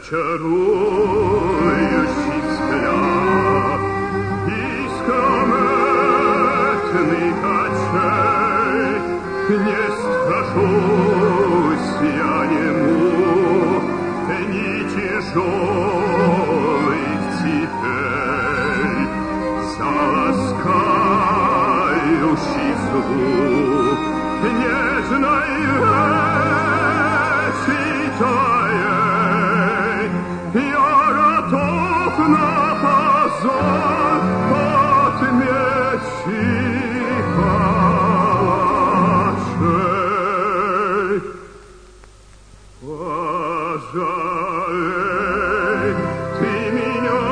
чарующий взгляд, искрометных очей, не страшусь я нему, ни тяжелых цепей, заласкающий звук нежной речи твоей. Я готов на позор от мечи палачей. Пожалей ты меня,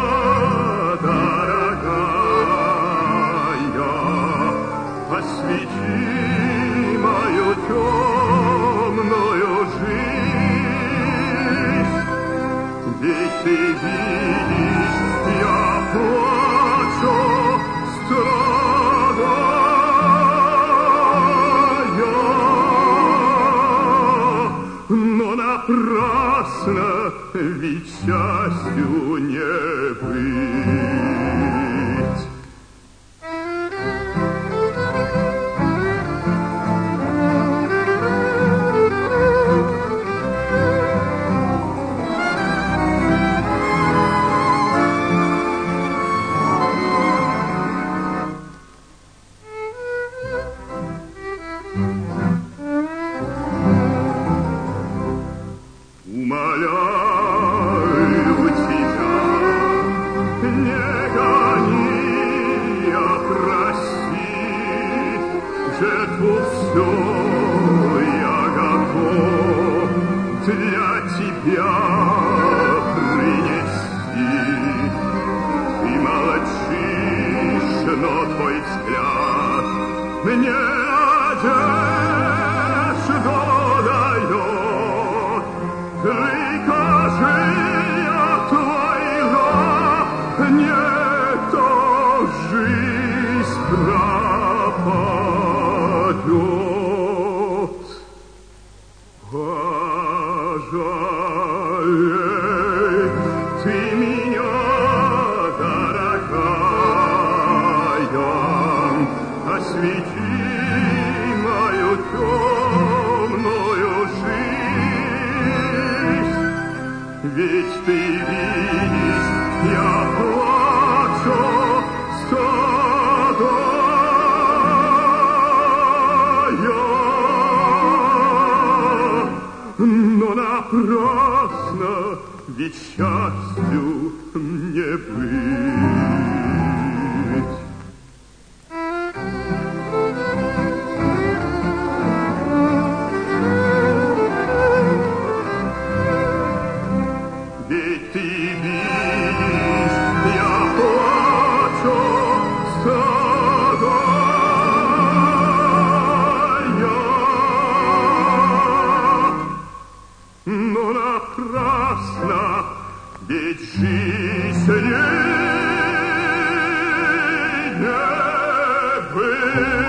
дорогая, освети мою темную жизнь. Ведь ты видишь, я плачу, страдая, но напрасно, ведь счастью не быть. Умоляю тебя, не гони, а проси, жертву всю я готов для тебя принести. Ты молчишь, но твой взгляд мне надежду дает. Прикажи я твоя, не то жизнь пропадет. Пожалей ты меня, дорогая, освети мою темную жизнь. Ведь ты видишь, я плачу, страдая, но напрасно, ведь счастью не быть. Ведь ты видишь, я плачу, страдая, но напрасно, ведь жизнь не быть.